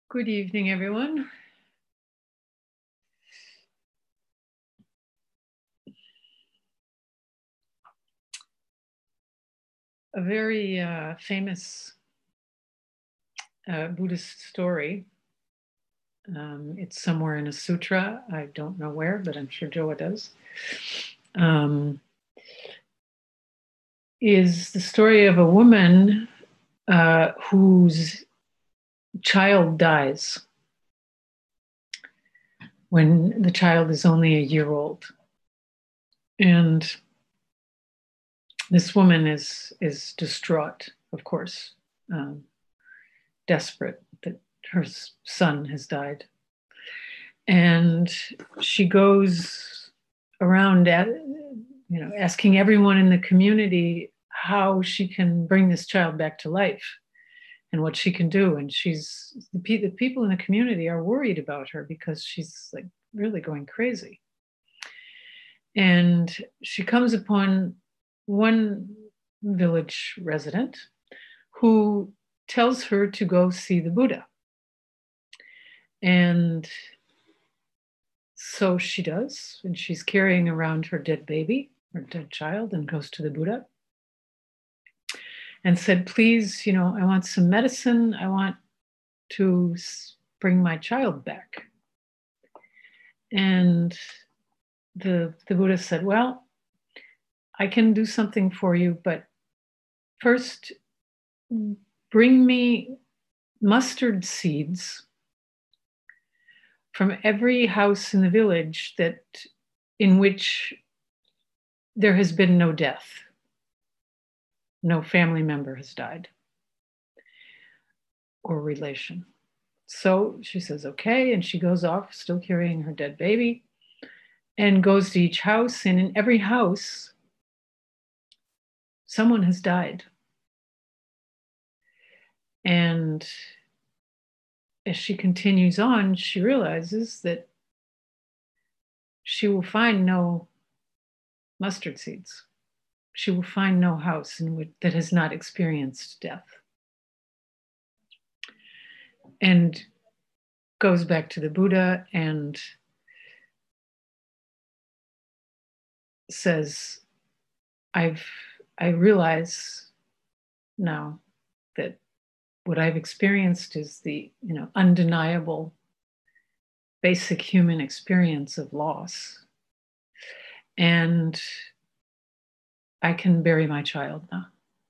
Good evening, everyone. A very famous Buddhist story. It's somewhere in a sutra. I don't know where, but I'm sure Joa does. Is the story of a woman whose child dies when the child is only a year old. And this woman is distraught, of course, desperate that her son has died. And she goes around asking everyone in the community how she can bring this child back to life and what she can do. And the people in the community are worried about her because she's like really going crazy. And she comes upon one village resident who tells her to go see the Buddha. And so she does, and she's carrying around her dead baby, her dead child, and goes to the Buddha and said, please, I want some medicine. I want to bring my child back. And the Buddha said, well, I can do something for you, but first bring me mustard seeds from every house in the village in which there has been no death. No family member has died or relation. So she says, okay. And she goes off, still carrying her dead baby, and goes to each house. And in every house, someone has died. And as she continues on, she realizes that she will find no mustard seeds. She will find no house that has not experienced death. And goes back to the Buddha and says, I realize now that what I've experienced is the undeniable basic human experience of loss. And I can bury my child now.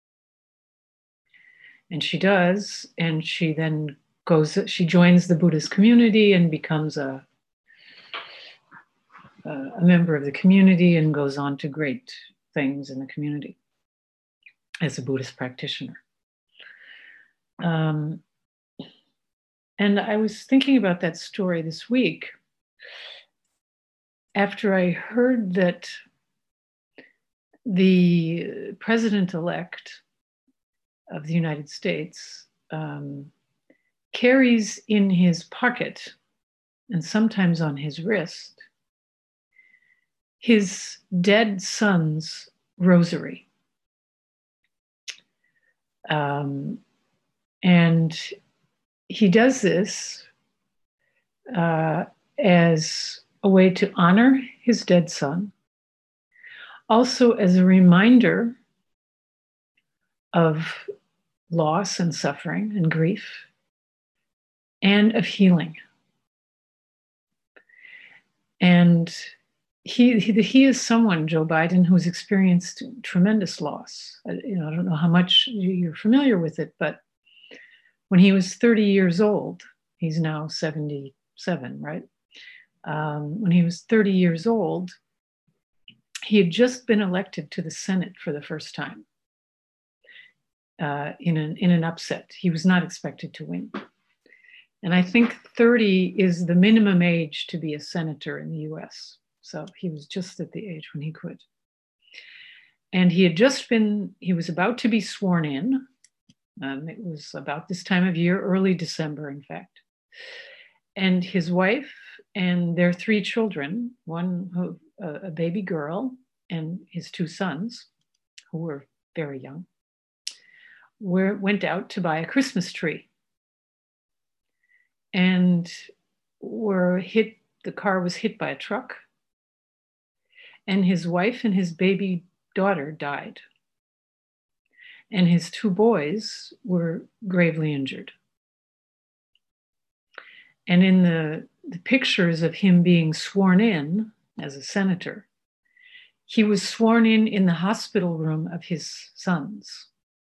And she does, and she then she joins the Buddhist community and becomes a member of the community and goes on to great things in the community as a Buddhist practitioner. And I was thinking about that story this week after I heard that the president-elect of the United States carries in his pocket and sometimes on his wrist his dead son's rosary. And he does this as a way to honor his dead son, also as a reminder of loss and suffering and grief, and of healing. And he is someone, Joe Biden, who's experienced tremendous loss. I don't know how much you're familiar with it, but when he was 30 years old, he's now 77, right? When he was 30 years old, he had just been elected to the Senate for the first time in an upset. He was not expected to win. And I think 30 is the minimum age to be a senator in the US. So he was just at the age when he could. And he was about to be sworn in. It was about this time of year, early December, in fact. And his wife and their 3 children, a baby girl, and his 2 sons, who were very young, went out to buy a Christmas tree. and the car was hit by a truck, and his wife and his baby daughter died. And his 2 boys were gravely injured. And in the pictures of him being sworn in as a senator, he was sworn in the hospital room of his sons.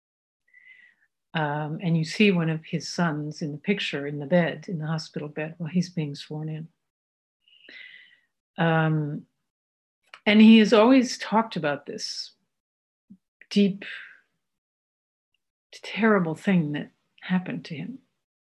And you see one of his sons in the picture in the bed, in the hospital bed, while he's being sworn in. And he has always talked about this deep, terrible thing that happened to him,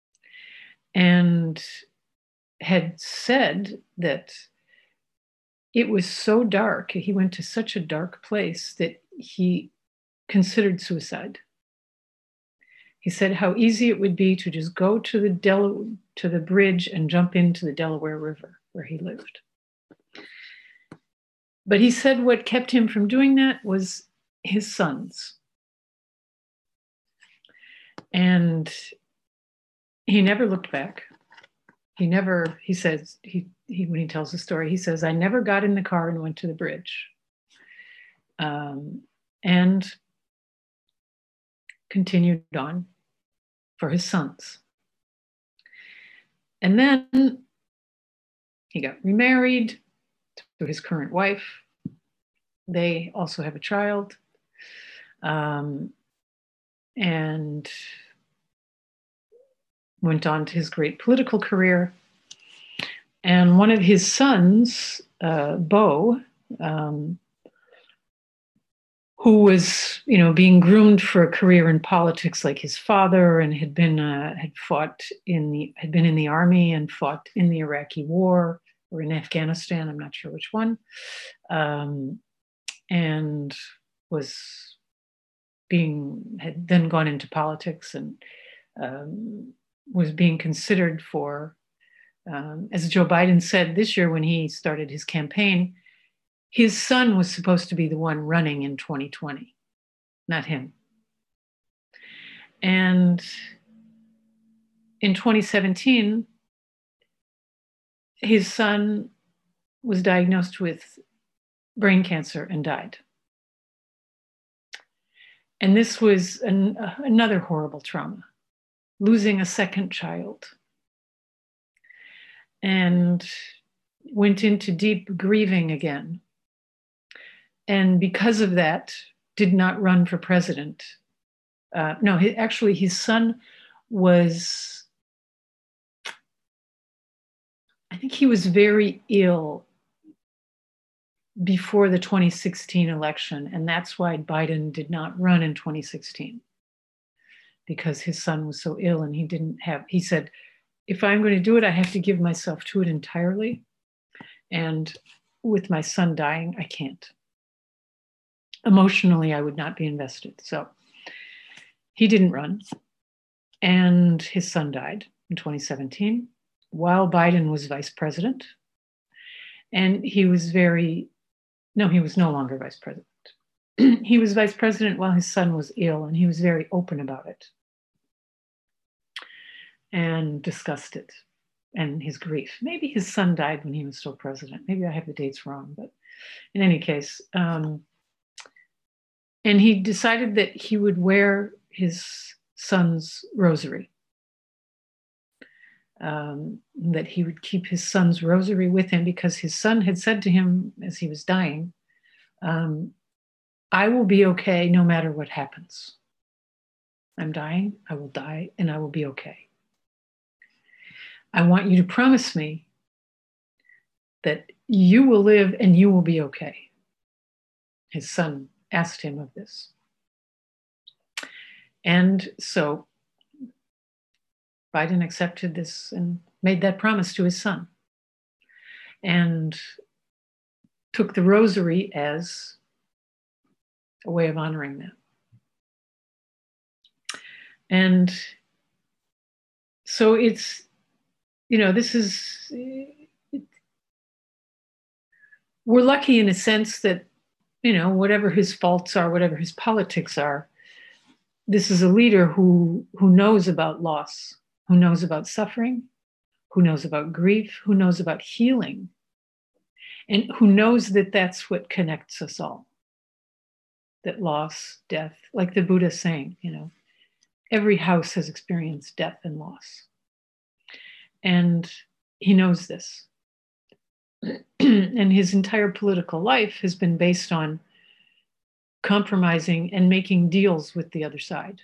and had said that it was so dark, he went to such a dark place that he considered suicide. He said how easy it would be to just go to the bridge and jump into the Delaware River where he lived. But he said what kept him from doing that was his sons. And he never looked back. He says, when he tells the story, he says, I never got in the car and went to the bridge. And continued on for his sons. And then he got remarried to his current wife. They also have a child. And went on to his great political career. And one of his sons, Beau, who was, being groomed for a career in politics like his father, and had been in the army and fought in the Iraqi War or in Afghanistan, I'm not sure which one, and had then gone into politics and was being considered for, as Joe Biden said this year when he started his campaign, his son was supposed to be the one running in 2020, not him. And in 2017, his son was diagnosed with brain cancer and died. And this was another horrible trauma, losing a second child. And went into deep grieving again. And because of that, did not run for president. His son was, I think he was very ill before the 2016 election. And that's why Biden did not run in 2016, because his son was so ill and he said, if I'm going to do it, I have to give myself to it entirely. And with my son dying, I can't. Emotionally, I would not be invested. So he didn't run. And his son died in 2017 while Biden was vice president. And he was he was no longer vice president. He was vice president while his son was ill, and he was very open about it and discussed it and his grief. Maybe his son died when he was still president. Maybe I have the dates wrong, but in any case, and he decided that he would wear his son's rosary, that he would keep his son's rosary with him, because his son had said to him as he was dying, I will be okay no matter what happens. I'm dying, I will die, and I will be okay. I want you to promise me that you will live and you will be okay. His son asked him of this. And so Biden accepted this and made that promise to his son, and took the rosary as a way of honoring that. And so it's, we're lucky in a sense that, whatever his faults are, whatever his politics are, this is a leader who knows about loss, who knows about suffering, who knows about grief, who knows about healing, and who knows that that's what connects us all. That loss, death, like the Buddha saying, every house has experienced death and loss. And he knows this. And his entire political life has been based on compromising and making deals with the other side.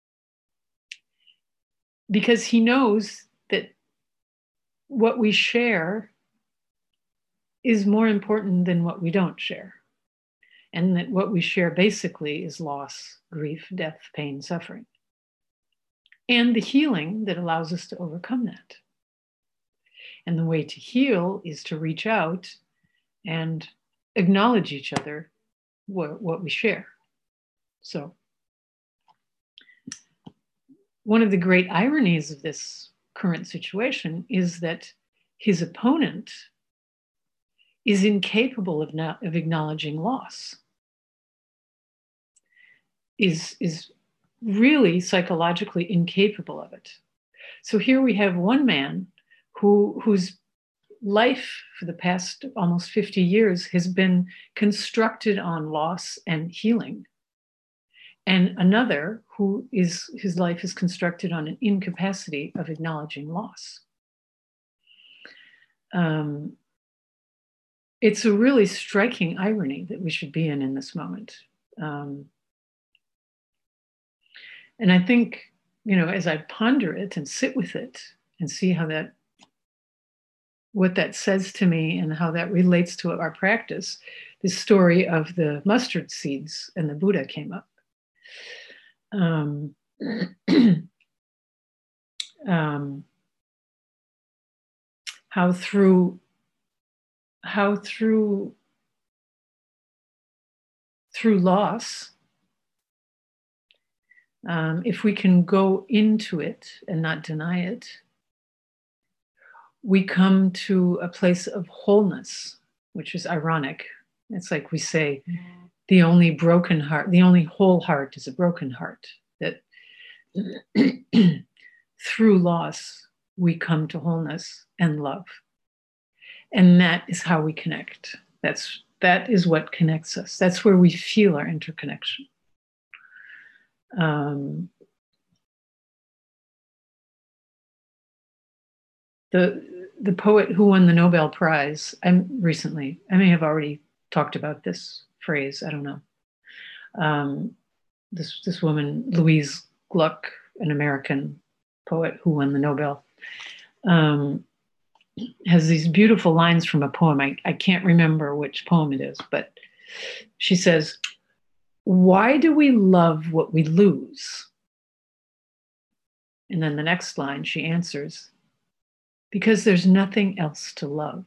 Because he knows that what we share is more important than what we don't share. And that what we share basically is loss, grief, death, pain, suffering. And the healing that allows us to overcome that. And the way to heal is to reach out and acknowledge each other, what we share. So, one of the great ironies of this current situation is that his opponent is incapable of acknowledging loss, is really psychologically incapable of it. So here we have one man whose life for the past almost 50 years has been constructed on loss and healing. And another his life is constructed on an incapacity of acknowledging loss. It's a really striking irony that we should be in this moment. And I think, as I ponder it and sit with it and see what that says to me and how that relates to our practice, the story of the mustard seeds and the Buddha came up. How through loss, if we can go into it and not deny it, we come to a place of wholeness, which is ironic. It's like we say, the only broken heart, the only whole heart is a broken heart. That through loss, we come to wholeness and love. And that is how we connect. That is what connects us. That's where we feel our interconnection. The poet who won the Nobel Prize, recently, I may have already talked about this phrase, I don't know. This woman, Louise Gluck, an American poet who won the Nobel, has these beautiful lines from a poem. I can't remember which poem it is, but she says, "Why do we love what we lose?" And then the next line, she answers, "Because there's nothing else to love."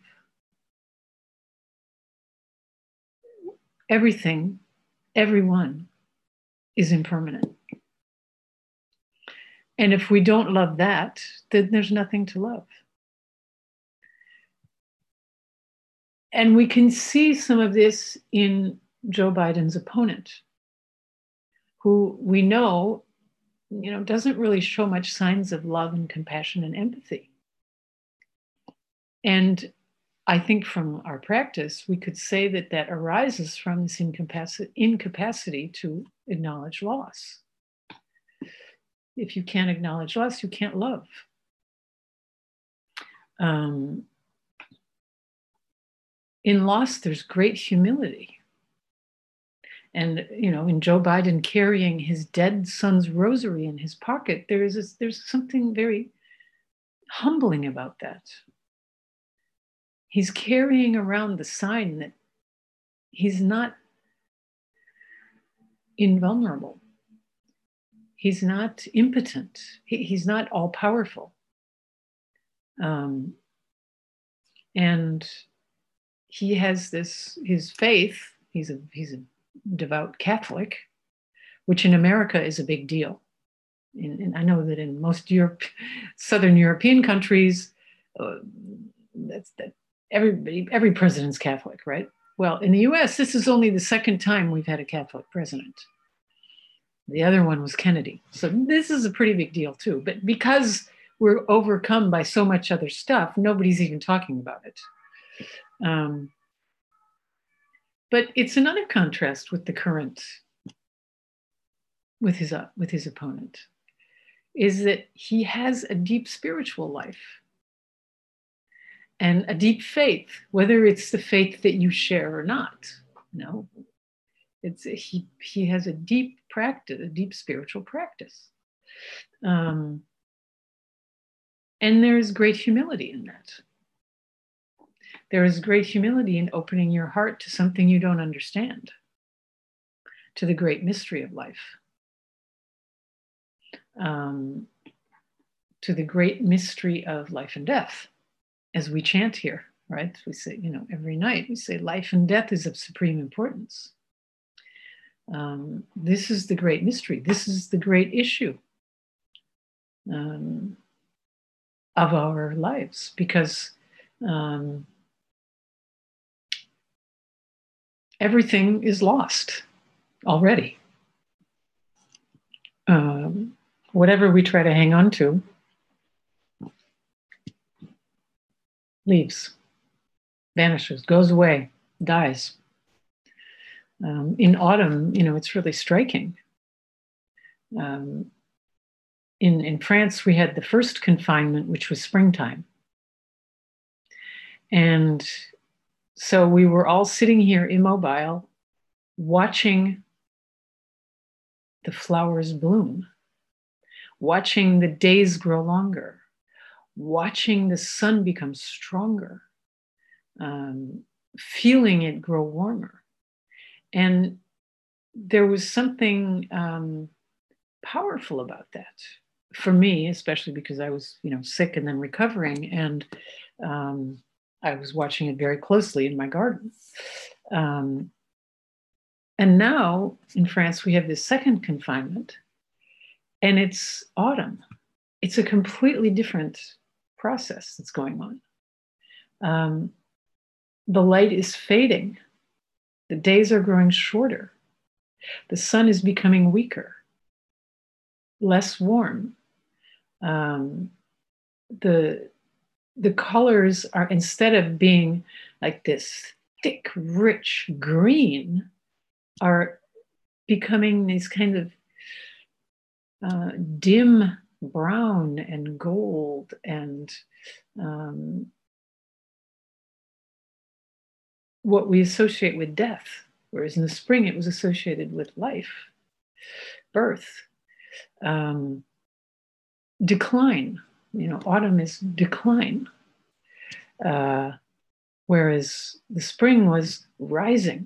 Everything, everyone is impermanent. And if we don't love that, then there's nothing to love. And we can see some of this in Joe Biden's opponent, who we know, doesn't really show much signs of love and compassion and empathy. And I think from our practice, we could say that arises from this incapacity to acknowledge loss. If you can't acknowledge loss, you can't love. In loss, there's great humility. And, in Joe Biden carrying his dead son's rosary in his pocket, there's something very humbling about that. He's carrying around the sign that he's not invulnerable. He's not impotent. He's not all powerful. And he has his faith. He's a devout Catholic, which in America is a big deal. And I know that in most Southern European countries, every president's Catholic, right? Well, in the US, this is only the second time we've had a Catholic president. The other one was Kennedy. So this is a pretty big deal too. But because we're overcome by so much other stuff, nobody's even talking about it. But it's another contrast with the current, with his opponent, is that he has a deep spiritual life and a deep faith, whether it's the faith that you share or not. No, it's he has a deep practice, a deep spiritual practice, and there's great humility in that. There is great humility in opening your heart to something you don't understand, to the great mystery of life, to the great mystery of life and death, as we chant here, right? We say, every night we say life and death is of supreme importance. This is the great mystery. This is the great issue of our lives, because everything is lost already. Whatever we try to hang on to leaves, vanishes, goes away, dies. In autumn, it's really striking. In France, we had the first confinement, which was springtime. And so we were all sitting here immobile, watching the flowers bloom, watching the days grow longer, watching the sun become stronger, feeling it grow warmer. And there was something powerful about that for me, especially because I was, sick and then recovering, and I was watching it very closely in my garden. And now in France, we have this second confinement, and it's autumn. It's a completely different process that's going on. The light is fading. The days are growing shorter. The sun is becoming weaker, less warm. The colors are, instead of being like this thick, rich green, are becoming these kind of dim brown and gold and what we associate with death, whereas in the spring it was associated with life, birth, decline. Autumn is decline, whereas the spring was rising.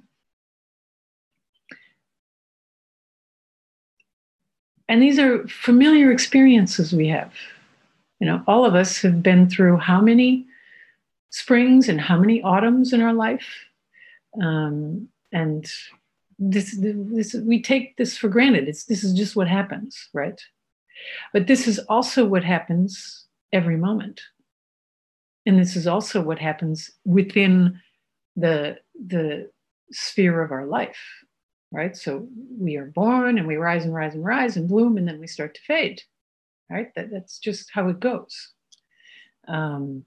And these are familiar experiences we have. All of us have been through how many springs and how many autumns in our life. And this we take this for granted. This is just what happens, right? But this is also what happens every moment. And this is also what happens within the sphere of our life, right? So we are born and we rise and rise and rise and bloom, and then we start to fade, right? That's just how it goes. And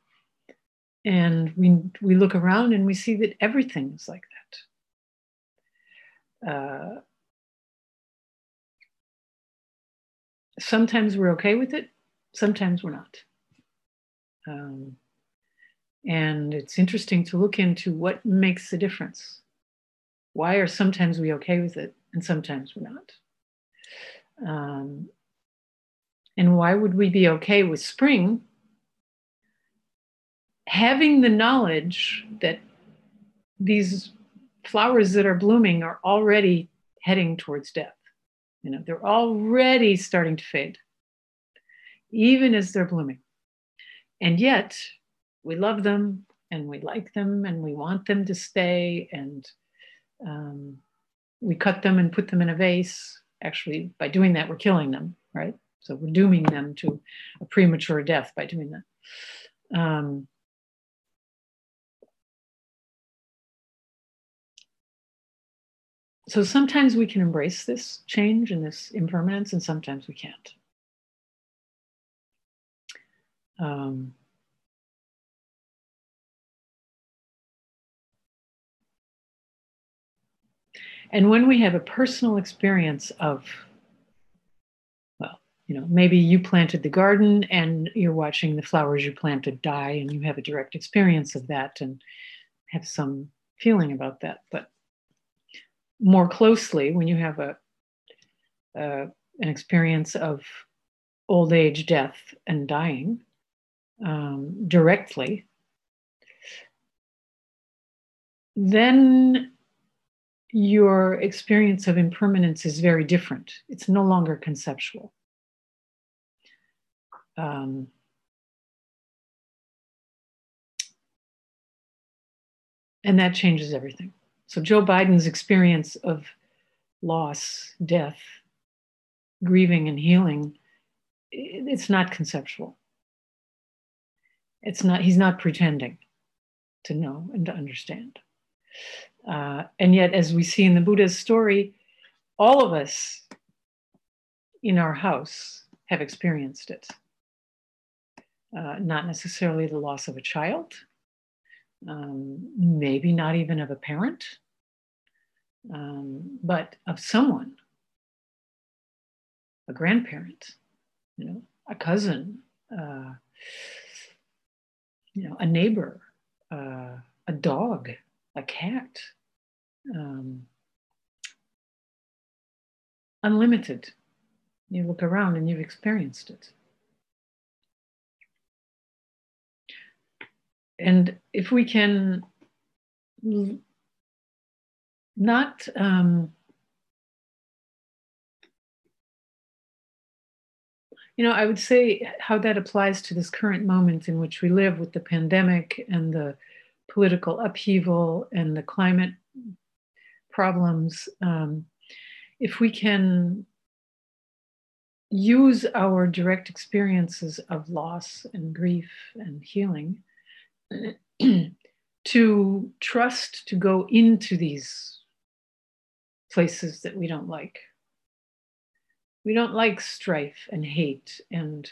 we look around and we see that everything is like that. Sometimes we're okay with it, sometimes we're not. And it's interesting to look into what makes the difference. Why are sometimes we okay with it and sometimes we're not? And why would we be okay with spring, having the knowledge that these flowers that are blooming are already heading towards death? They're already starting to fade, even as they're blooming. And yet we love them and we like them and we want them to stay, and we cut them and put them in a vase. Actually, by doing that, we're killing them, right? So we're dooming them to a premature death by doing that. So sometimes we can embrace this change and this impermanence, and sometimes we can't. Um, and when we have a personal experience of, well, maybe you planted the garden and you're watching the flowers you planted die, and you have a direct experience of that and have some feeling about that. But more closely, when you have an experience of old age, death, and dying directly, then your experience of impermanence is very different. It's no longer conceptual. And that changes everything. So Joe Biden's experience of loss, death, grieving, and healing, it's not conceptual. He's not pretending to know and to understand. And yet, as we see in the Buddha's story, all of us in our house have experienced it. Not necessarily the loss of a child, maybe not even of a parent, but of someone, a grandparent, a cousin, a neighbor, a dog, a cat, unlimited. You look around and you've experienced it. And if we can not I would say how that applies to this current moment in which we live with the pandemic and the political upheaval and the climate problems. If we can use our direct experiences of loss and grief and healing to trust to go into these places that we don't like. We don't like strife and hate and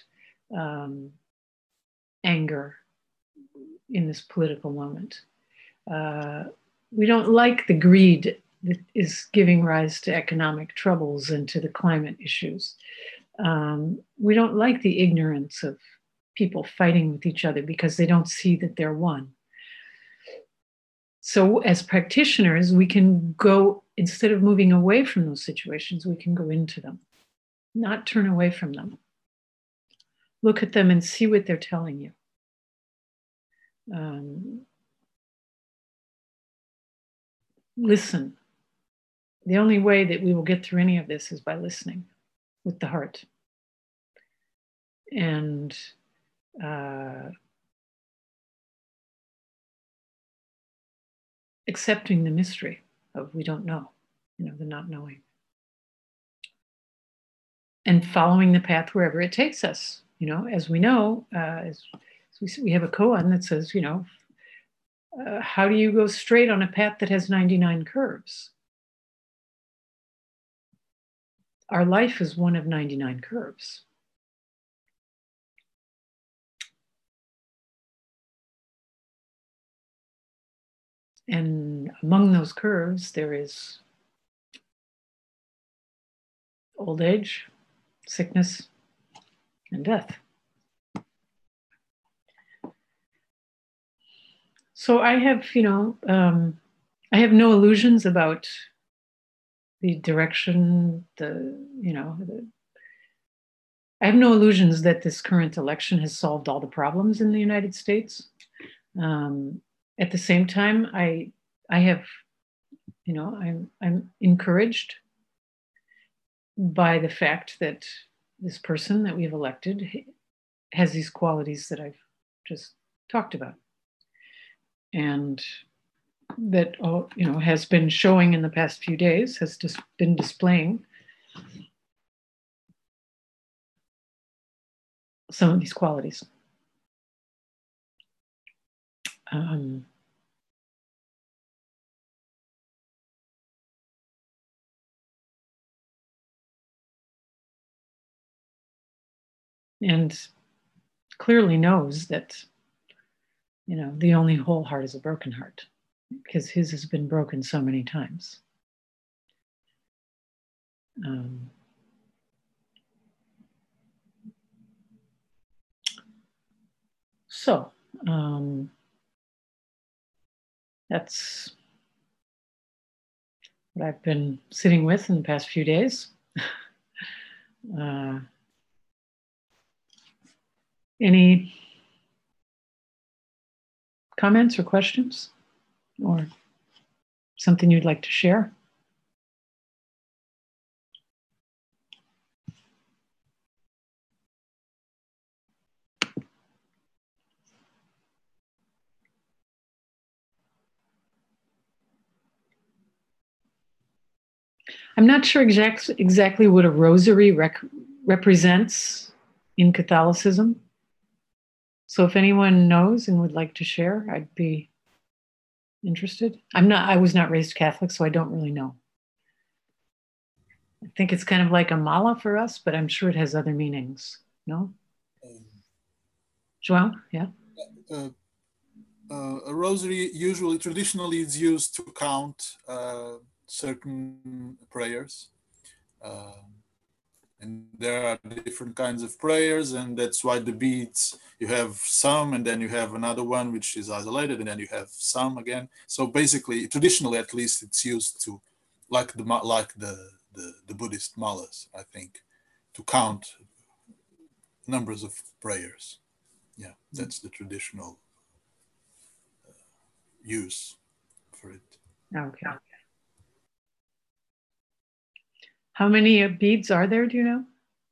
anger in this political moment. We don't like the greed that is giving rise to economic troubles and to the climate issues. We don't like the ignorance of people fighting with each other because they don't see that they're one. So as practitioners, we can go, instead of moving away from those situations, we can go into them, not turn away from them. Look at them and see what they're telling you. Listen. The only way that we will get through any of this is by listening with the heart. And accepting the mystery of we don't know, the not knowing. And following the path wherever it takes us. As we know, as we have a koan that says, how do you go straight on a path that has 99 curves? Our life is one of 99 curves. And among those curves, there is old age, sickness, and death. So I have, I have no illusions about the direction, I have no illusions that this current election has solved all the problems in the United States. At the same time, I have, I'm encouraged by the fact that this person that we've elected has these qualities that I've just talked about. And that has been showing in the past few days, has just been displaying some of these qualities. And clearly knows that, you know, the only whole heart is a broken heart, because his has been broken so many times. So that's what I've been sitting with in the past few days. Any comments or questions, or something you'd like to share? I'm not sure exactly what a rosary represents in Catholicism. So if anyone knows and would like to share, I'd be interested. I was not raised Catholic, so I don't really know. I think it's kind of like a mala for us, but I'm sure it has other meanings. No? João, yeah? A rosary usually, traditionally, is used to count certain prayers. And there are different kinds of prayers, and that's why the beads, you have some, and then you have another one which is isolated, and then you have some again. So basically, traditionally at least, it's used to, like the Buddhist malas, I think, to count numbers of prayers. Yeah, that's the traditional use for it. Okay. How many beads are there, do you know?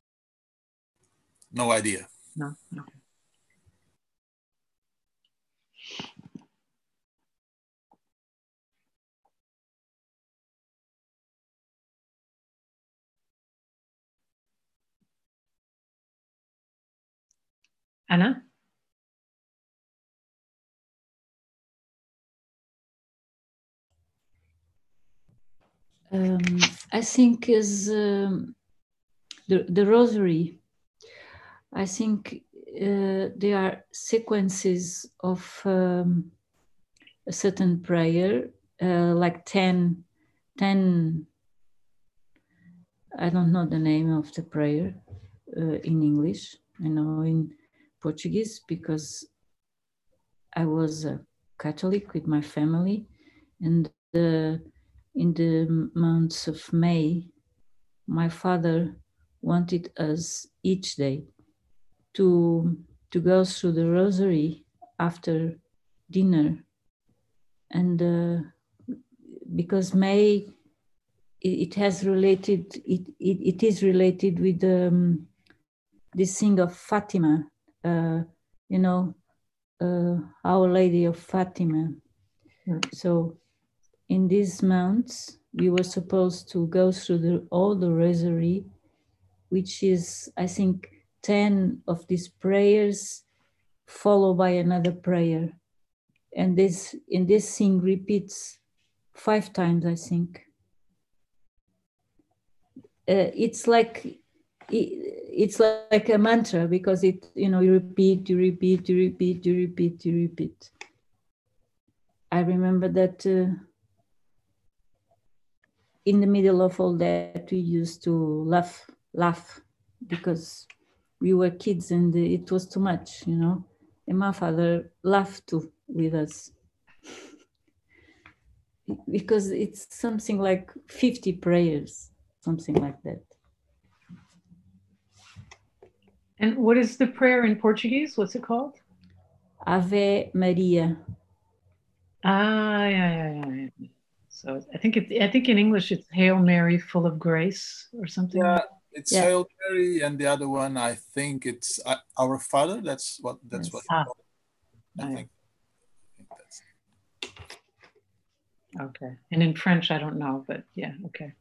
No idea. No. Okay. Anna? I think is the rosary. I think there are sequences of a certain prayer, like 10, I don't know the name of the prayer in English. I know in Portuguese because I was a Catholic with my family, and in the months of May, my father wanted us each day to go through the rosary after dinner, and because May it has related it is related with this thing of Fatima, you know, Our Lady of Fatima. So in these months we were supposed to go through all the rosary, which is, I think, 10 of these prayers followed by another prayer, and this thing repeats 5 times, I think. It's like a mantra, because it, you know, you repeat. I remember that in the middle of all that, we used to laugh because we were kids and it was too much, you know. And my father laughed too with us, because it's something like 50 prayers, something like that. And what is the prayer in Portuguese? What's it called? Ave Maria. Yeah. So I think in English it's Hail Mary, full of grace, or something. Yeah, it's Hail Mary, and the other one, I think it's Our Father. That's what. I think that's. Okay, and in French, I don't know, but yeah, okay.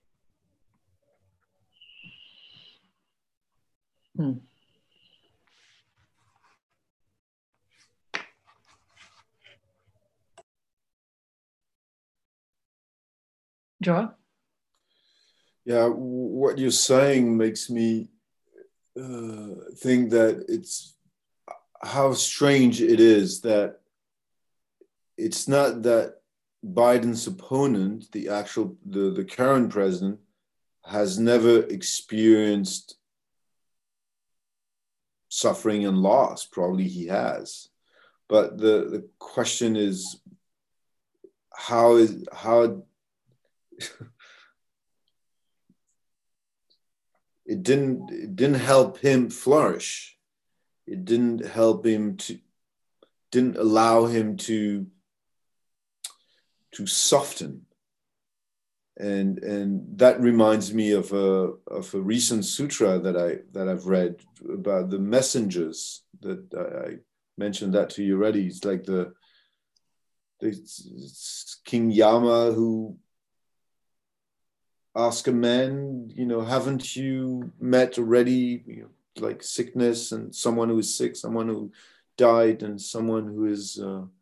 Joa? Yeah, what you're saying makes me think that it's how strange it is that it's not that Biden's opponent, the current president, has never experienced suffering and loss. Probably he has. But the question is, how it didn't help him flourish. It didn't allow him to soften. And that reminds me of a recent sutra that I've read about the messengers, that I mentioned that to you already. It's like it's King Yama who asked a man, haven't you met already, like sickness, and someone who is sick, someone who died, and someone who is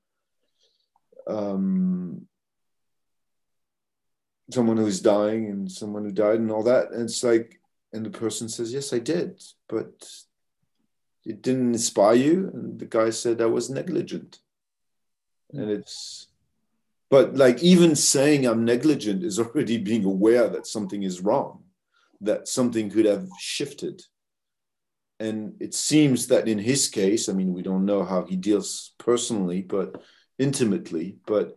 someone who's dying, and someone who died, and all that. And it's like, and the person says, yes, I did, but it didn't inspire you. And the guy said, I was negligent. And but like, even saying I'm negligent is already being aware that something is wrong, that something could have shifted. And it seems that in his case, I mean, we don't know how he deals personally, but intimately, but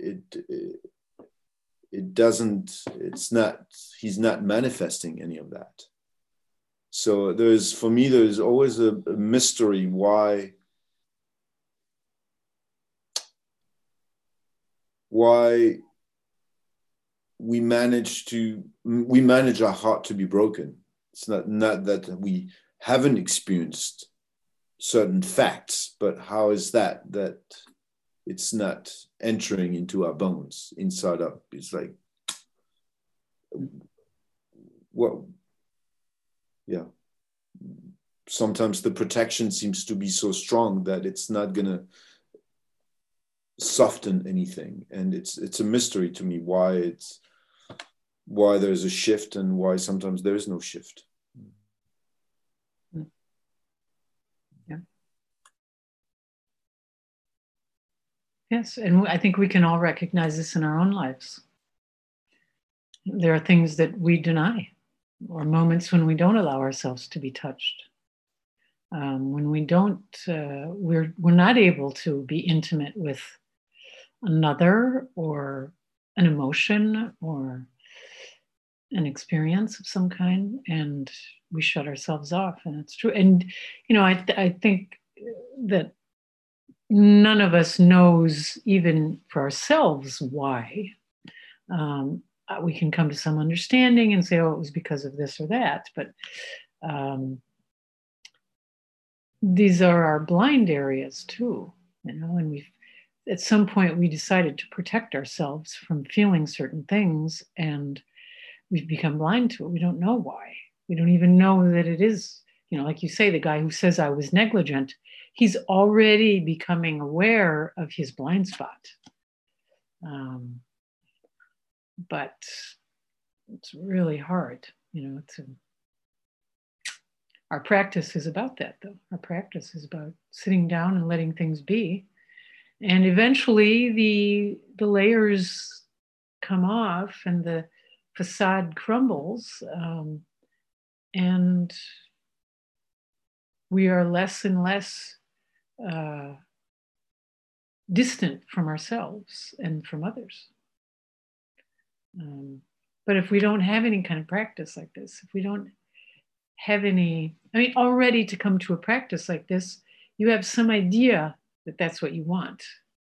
he's not manifesting any of that. So for me, there's always a mystery why we manage our heart to be broken. It's not that we haven't experienced certain facts, but how is that it's not entering into our bones inside up? It's like, what? Yeah. Sometimes the protection seems to be so strong that it's not gonna soften anything, and it's a mystery to me why there's a shift and why sometimes there is no shift. Yeah. Yes, and I think we can all recognize this in our own lives. There are things that we deny, or moments when we don't allow ourselves to be touched. When we don't, we're not able to be intimate with another, or an emotion, or an experience of some kind, and we shut ourselves off. And it's true. And I think that none of us knows, even for ourselves, why. We can come to some understanding and say, oh, it was because of this or that, but these are our blind areas too, and at some point we decided to protect ourselves from feeling certain things, and we've become blind to it. We don't know why. We don't even know that it is, like you say, the guy who says I was negligent, he's already becoming aware of his blind spot. But it's really hard, our practice is about that, though. Our practice is about sitting down and letting things be. And eventually the layers come off and the facade crumbles, and we are less and less distant from ourselves and from others. But if we don't have any kind of practice like this, if we don't have any, already to come to a practice like this, you have some idea that that's what you want.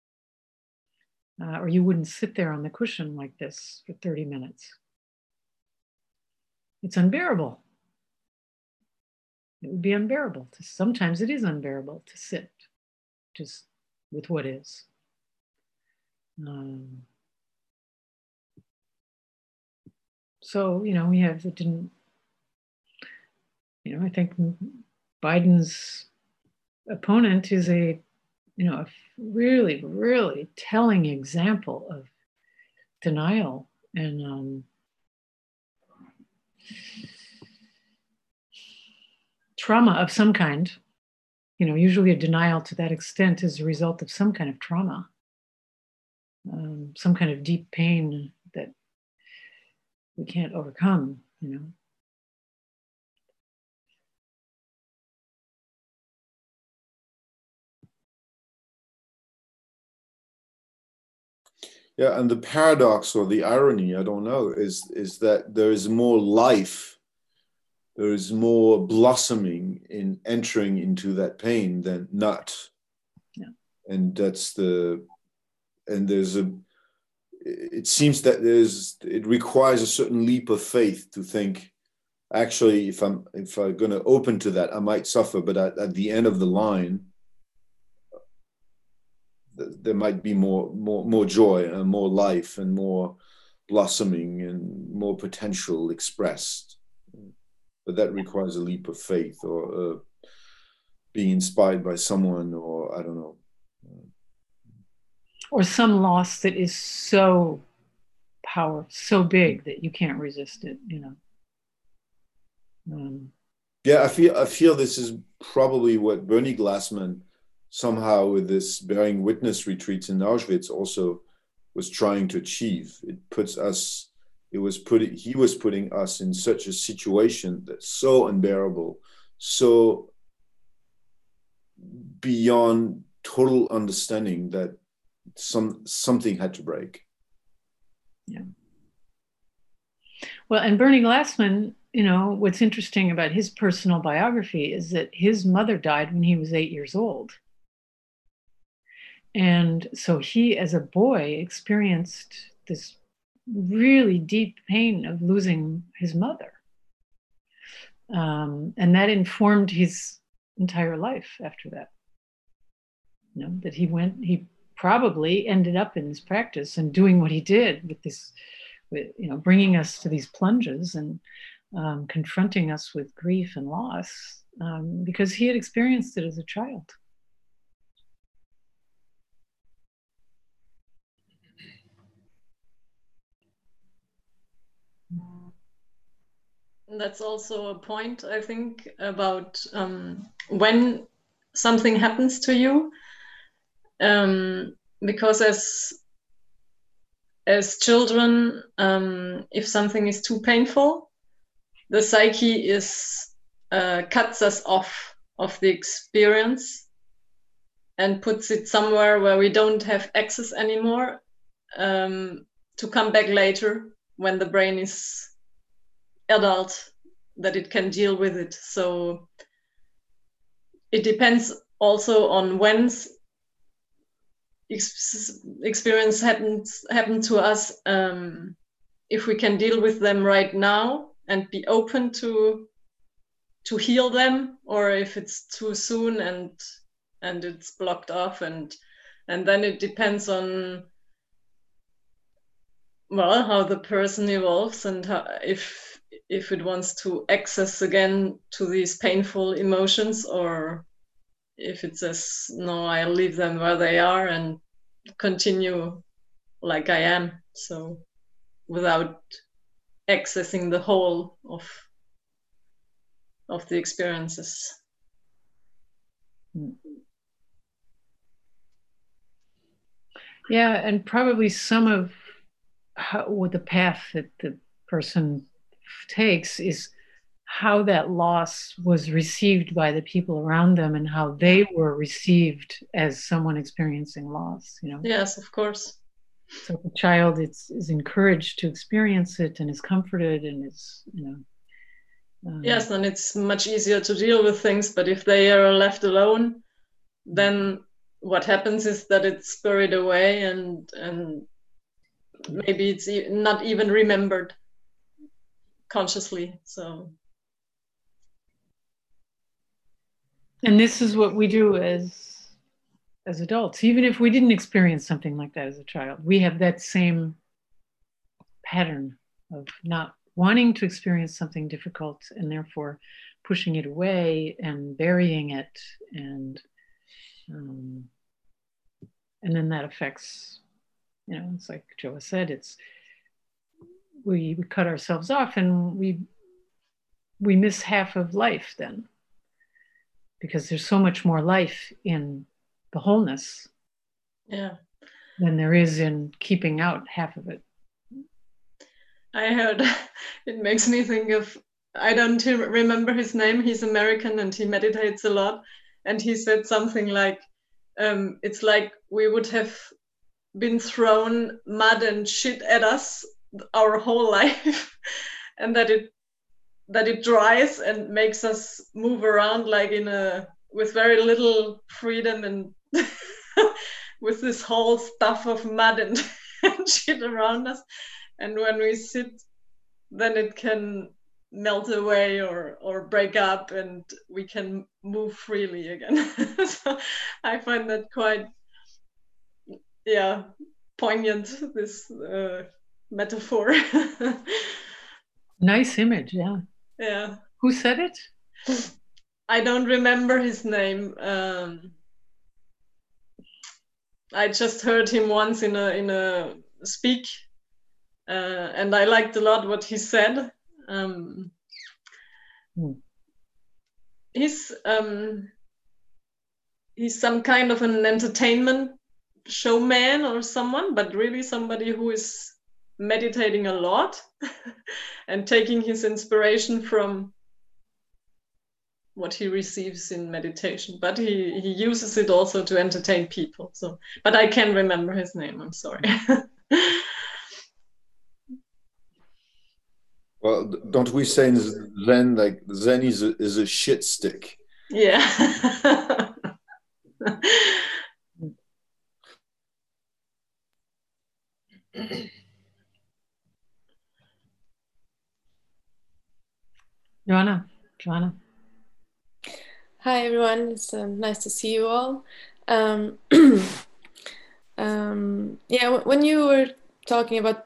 Or you wouldn't sit there on the cushion like this for 30 minutes. It's unbearable. It would be unbearable. Sometimes it is unbearable to sit just with what is. So, we have, it didn't, I think Biden's opponent is a really, really telling example of denial and trauma of some kind. usually a denial to that extent is a result of some kind of trauma, some kind of deep pain that we can't overcome, Yeah, and the paradox or the irony, I don't know, is that there is more life, there is more blossoming in entering into that pain than not. Yeah. And it seems that it requires a certain leap of faith to think, actually, if I'm going to open to that, I might suffer, but at the end of the line, there might be more joy and more life and more blossoming and more potential expressed. But that requires a leap of faith, or being inspired by someone, or I don't know. Or some loss that is so so big that you can't resist it, Yeah, I feel this is probably what Bernie Glassman somehow, with this bearing witness retreats in Auschwitz, also was trying to achieve. He was putting us in such a situation that's so unbearable, so beyond total understanding, that something had to break. Yeah. Well, and Bernie Glassman, what's interesting about his personal biography is that his mother died when he was 8 years old. And so he, as a boy, experienced this really deep pain of losing his mother. And that informed his entire life after that. That he probably ended up in this practice and doing what he did with bringing us to these plunges and confronting us with grief and loss, because he had experienced it as a child. That's also a point, I think, about when something happens to you, because as children, if something is too painful, the psyche cuts us off of the experience and puts it somewhere where we don't have access anymore, to come back later when the brain is adult, that it can deal with it. So it depends also on when experience happened to us, if we can deal with them right now and be open to heal them, or if it's too soon and it's blocked off, and then it depends on, well, how the person evolves and if it wants to access again to these painful emotions, or if it says, no, I'll leave them where they are and continue like I am, so without accessing the whole of the experiences. Yeah, and probably some of what the path that the person takes is how that loss was received by the people around them and how they were received as someone experiencing loss. Yes, of course. So if the child is encouraged to experience it and is comforted and is, yes, then it's much easier to deal with things. But if they are left alone, then what happens is that it's buried away and maybe it's not even remembered consciously. So. And this is what we do as adults. Even if we didn't experience something like that as a child, we have that same pattern of not wanting to experience something difficult and therefore pushing it away and burying it, and then that affects, it's like Joa said, it's we cut ourselves off and we miss half of life then. because there's so much more life in the wholeness than there is in keeping out half of it. I heard, it makes me think of, I don't remember his name, he's American and he meditates a lot, and he said something like, it's like we would have been thrown mud and shit at us our whole life, and that it dries and makes us move around like with very little freedom and with this whole stuff of mud and, and shit around us. And when we sit, then it can melt away or break up and we can move freely again. So I find that quite, poignant, this metaphor. Nice image, yeah. Yeah. Who said it? I don't remember his name. I just heard him once in a speak, and I liked a lot what he said. He's some kind of an entertainment showman or someone, but really somebody who is meditating a lot and taking his inspiration from what he receives in meditation, but he uses it also to entertain people. So, but I can't remember his name, I'm sorry. Well, don't we say in Zen, like Zen is a shit stick? Yeah. Joanna. Hi everyone, it's nice to see you all. When you were talking about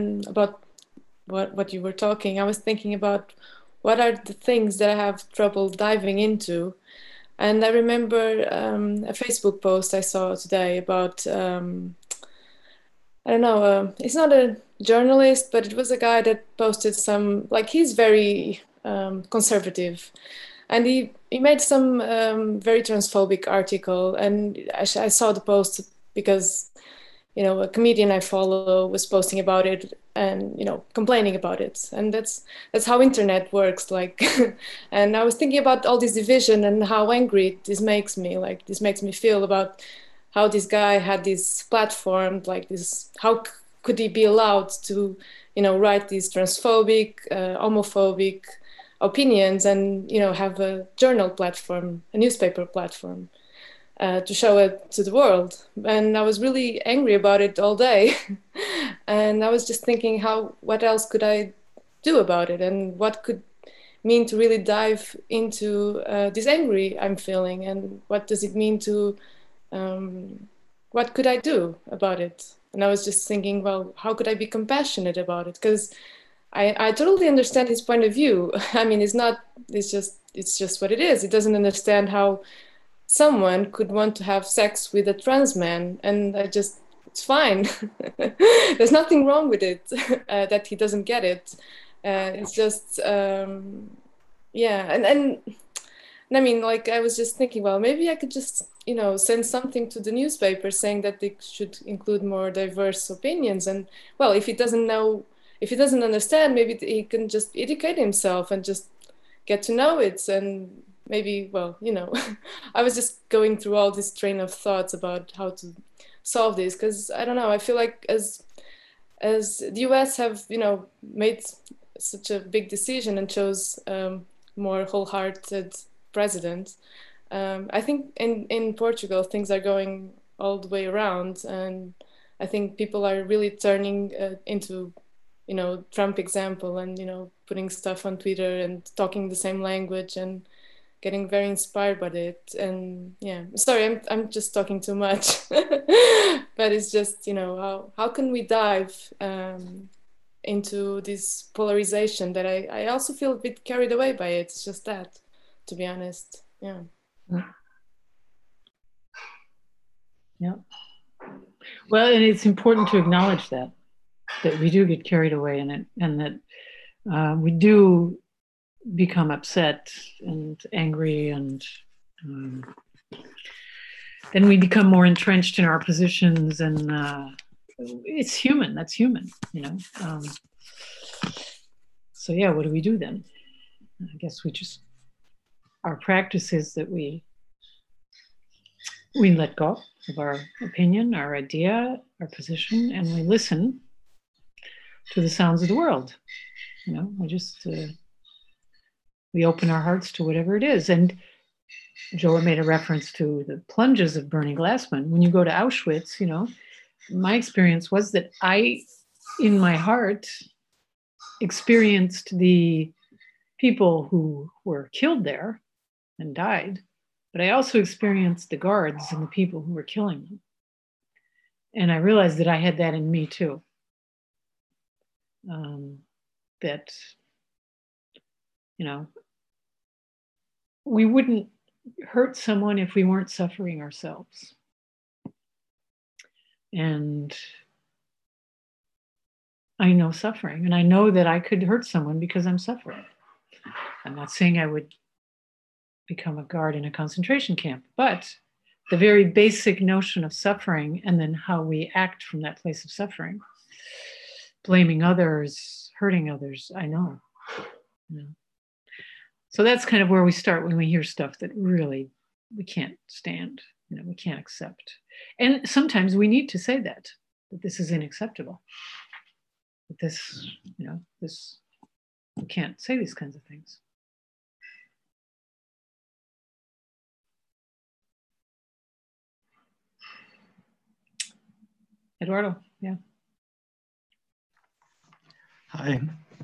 what you were talking, I was thinking about what are the things that I have trouble diving into. And I remember a Facebook post I saw today about, I don't know, it's not a journalist, but it was a guy that posted some, like he's very conservative. And he made some very transphobic article. And I saw the post because, you know, a comedian I follow was posting about it and, you know, complaining about it. And that's how internet works. Like, and I was thinking about all this division and how angry this makes me. Like, this makes me feel about how this guy had this platform, like this, how could he be allowed to, you know, write these transphobic, homophobic opinions and, you know, have a journal platform, a newspaper platform to show it to the world. And I was really angry about it all day. And I was just thinking what else could I do about it, and what could mean to really dive into this angry I'm feeling, and what does it mean to, what could I do about it? And I was just thinking, well, how could I be compassionate about it? Because I totally understand his point of view. I mean, it's just what it is. It doesn't understand how someone could want to have sex with a trans man, and it's fine. There's nothing wrong with it, that he doesn't get it. It's just, and I mean, like, I was just thinking, well, maybe I could just, you know, send something to the newspaper saying that they should include more diverse opinions. And, well, if he doesn't understand, maybe he can just educate himself and just get to know it. And maybe, well, you know, I was just going through all this train of thoughts about how to solve this, because I don't know, I feel like as the US have, you know, made such a big decision and chose more wholehearted president, I think in Portugal things are going all the way around, and I think people are really turning into, you know, Trump example, and, you know, putting stuff on Twitter and talking the same language and getting very inspired by it. And yeah, sorry, I'm just talking too much, but it's just, you know, how can we dive into this polarization that I also feel a bit carried away by it. It's just that, to be honest. Yeah. Yeah. Well, and it's important to acknowledge that we do get carried away in it, and that we do become upset and angry and then we become more entrenched in our positions, and it's human. That's human, you know. So yeah, what do we do then? I guess we just, our practice is that we let go of our opinion, our idea, our position, and we listen to the sounds of the world. You know, we just we open our hearts to whatever it is. And Joa made a reference to the plunges of Bernie Glassman. When you go to Auschwitz, you know, my experience was that I, in my heart, experienced the people who were killed there and died, but I also experienced the guards and the people who were killing them. And I realized that I had that in me too. That, you know, we wouldn't hurt someone if we weren't suffering ourselves. And I know suffering, and I know that I could hurt someone because I'm suffering. I'm not saying I would become a guard in a concentration camp, but the very basic notion of suffering and then how we act from that place of suffering, blaming others, hurting others, I know. You know. So that's kind of where we start when we hear stuff that really we can't stand, you know, we can't accept. And sometimes we need to say that this is unacceptable. That this, you know, this, we can't say these kinds of things. Eduardo, yeah. Hi.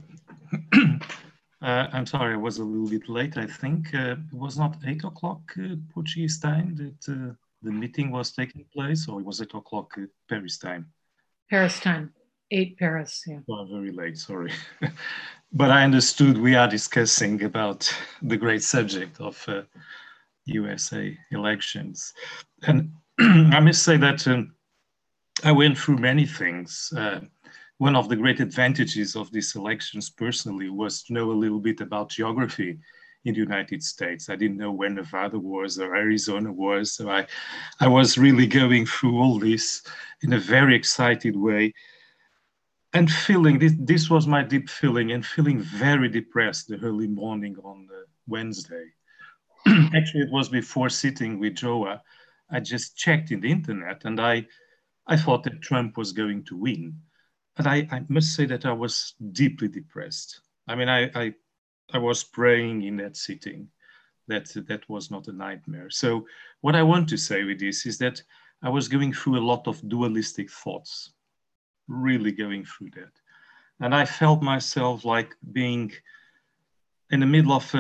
I'm sorry, I was a little bit late. I think it was not 8 o'clock Portuguese time that the meeting was taking place, or it was 8 o'clock Paris time? Paris time, 8 Paris, yeah. Well, very late, sorry. But I understood we are discussing about the great subject of USA elections. And I must say that I went through many things. One of the great advantages of these elections personally was to know a little bit about geography in the United States. I didn't know where Nevada was or Arizona was. So I was really going through all this in a very excited way and feeling, this was my deep feeling, and feeling very depressed the early morning on Wednesday. Actually, it was before sitting with Joa. I just checked in the internet and I thought that Trump was going to win. And I must say that I was deeply depressed. I mean, I was praying in that sitting that was not a nightmare. So what I want to say with this is that I was going through a lot of dualistic thoughts, really going through that. And I felt myself like being in the middle of,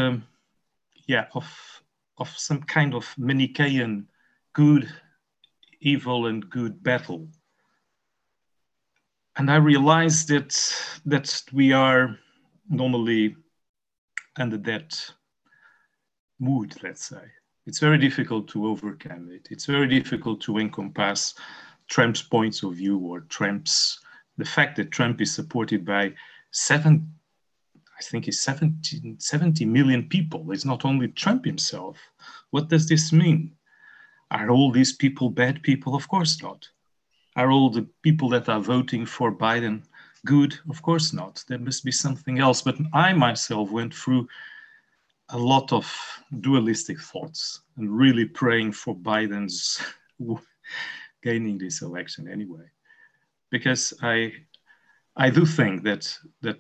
of some kind of Manichaean good, evil and good battle. And I realized that we are normally under that mood, let's say. It's very difficult to overcome it. It's very difficult to encompass Trump's points of view or the fact that Trump is supported by 70 million people. It's not only Trump himself. What does this mean? Are all these people bad people? Of course not. Are all the people that are voting for Biden good? Of course not. There must be something else. But I myself went through a lot of dualistic thoughts and really praying for Biden's gaining this election anyway. Because I do think that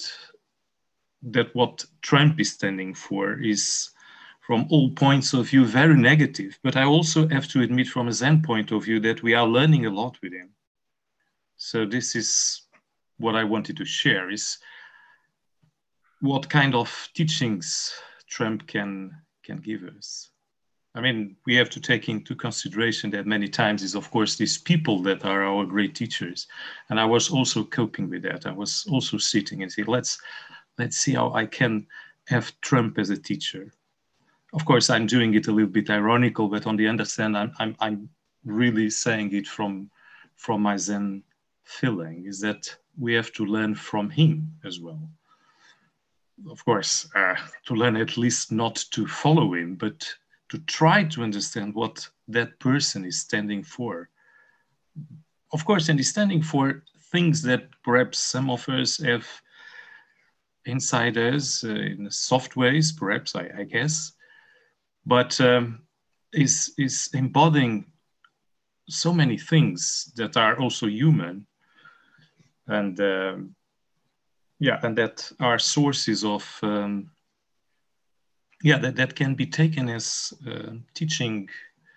what Trump is standing for is, from all points of view, very negative. But I also have to admit, from a Zen point of view, that we are learning a lot with him. So this is what I wanted to share, is what kind of teachings Trump can give us. I mean, we have to take into consideration that many times is, of course, these people that are our great teachers. And I was also coping with that. I was also sitting and saying, let's see how I can have Trump as a teacher. Of course, I'm doing it a little bit ironical, but on the other hand, I'm really saying it from my Zen feeling, is that we have to learn from him as well. Of course, to learn at least not to follow him, but to try to understand what that person is standing for. Of course, and he's standing for things that perhaps some of us have inside us in soft ways, perhaps, I guess, but is embodying so many things that are also human, and yeah, and that are sources of yeah, that can be taken as teaching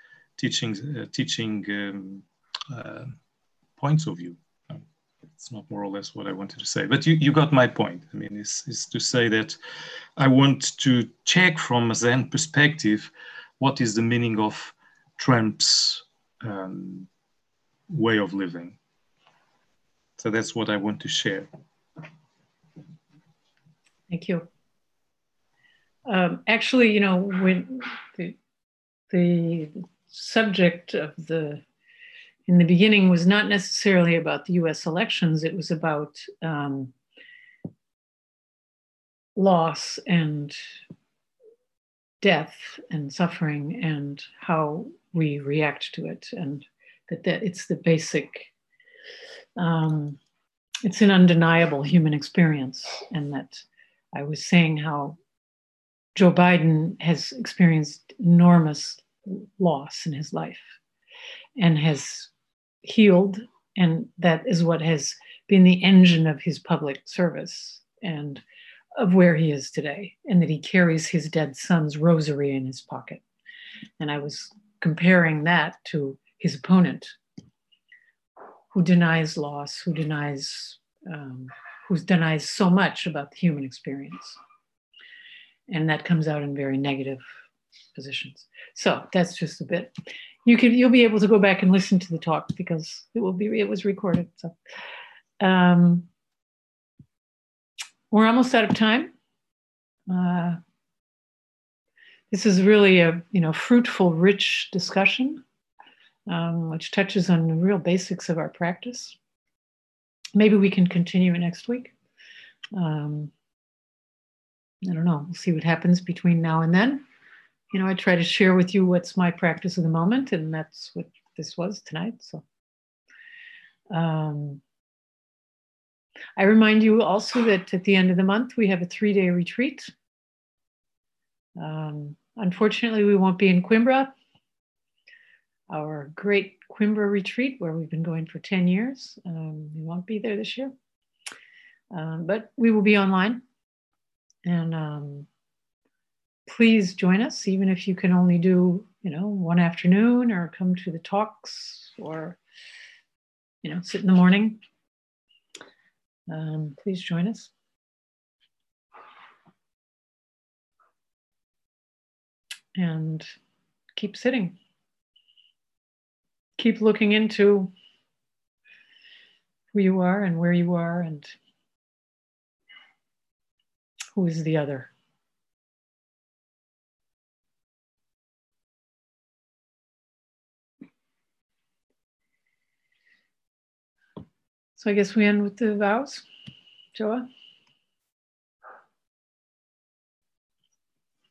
points of view. It's not more or less what I wanted to say, but you got my point. I mean, is to say that I want to check from a Zen perspective what is the meaning of Trump's way of living. So that's what I want to share. Thank you. Actually, you know, when the subject of in the beginning was not necessarily about the US elections, it was about loss and death and suffering and how we react to it, and that it's the basic, it's an undeniable human experience, and that I was saying how Joe Biden has experienced enormous loss in his life and has healed, and that is what has been the engine of his public service and of where he is today, and that he carries his dead son's rosary in his pocket. And I was comparing that to his opponent, who denies loss, who denies so much about the human experience. And that comes out in very negative positions. So that's just a bit. You'll be able to go back and listen to the talk because it was recorded. So we're almost out of time. This is really a fruitful, rich discussion, which touches on the real basics of our practice. Maybe we can continue next week. I don't know. We'll see what happens between now and then. You know, I try to share with you what's my practice of the moment, and that's what this was tonight. So I remind you also that at the end of the month, we have a 3-day retreat. Unfortunately, we won't be in Coimbra, our great Coimbra retreat where we've been going for 10 years. We won't be there this year, but we will be online. And please join us, even if you can only do, one afternoon or come to the talks or, sit in the morning. Please join us. And keep sitting. Keep looking into who you are and where you are and who is the other. So I guess we end with the vows. Joa?